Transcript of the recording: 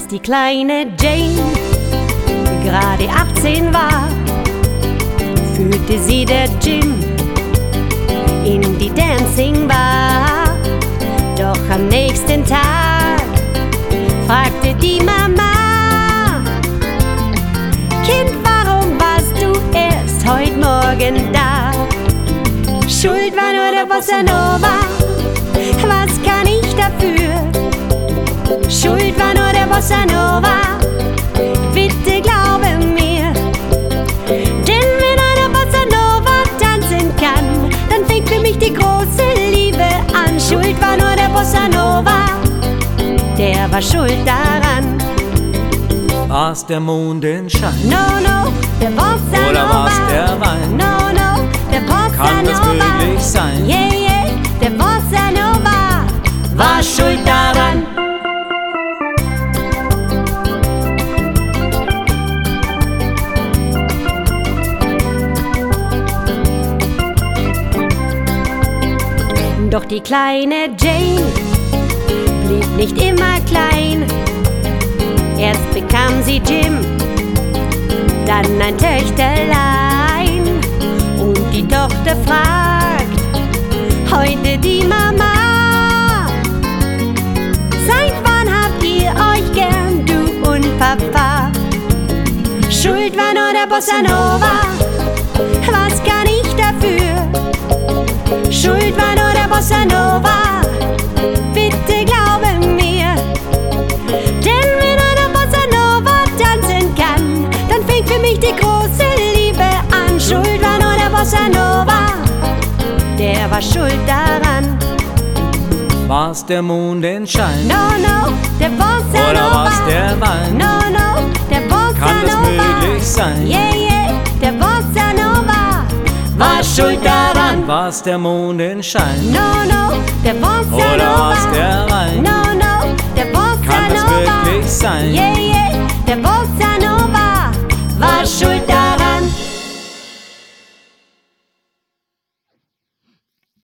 Als die kleine Jane gerade 18 war, führte sie der Jim in die Dancing Bar. Doch am nächsten Tag fragte die Mama: Kind, warum warst du erst heute Morgen da? Schuld war nur der Bossa Nova, was kann ich dafür? Schuld war nur der Bossa Nova, bitte glaube mir. Denn wenn eine Bossa Nova tanzen kann, dann fängt für mich die große Liebe an. Schuld war nur der Bossa Nova, der war schuld daran. War's der Mondenschein? No, no, der Bossa Nova. Oder war's der Wein? No, no, der Bossa Nova. Kann das möglich sein? Yeah, yeah, der Bossa Nova war schuld daran. Doch die kleine Jane blieb nicht immer klein. Erst bekam sie Jim, dann ein Töchterlein. Und die Tochter fragt heute die Mama: Seit wann habt ihr euch gern, du und Papa? Schuld war nur der Bossa Nova, was kann ich dafür? Schuld war nur der Bossa Nova, bitte glaube mir. Denn wenn eine Bossa Nova tanzen kann, dann fängt für mich die große Liebe an. Schuld war nur der Bossa Nova, der war schuld daran. War's der Mondenschein? No, no, der Bossa Nova. Oder war's der Wein? No, no, der Bossa Nova. Kann das möglich sein? Yeah, yeah, der Bossa Nova war schuld daran. War's der Mondenschein? No, no, der Bossa Nova. Oder war's der Wein? No, no, der Bossa Nova. Kann das wirklich sein? Yeah,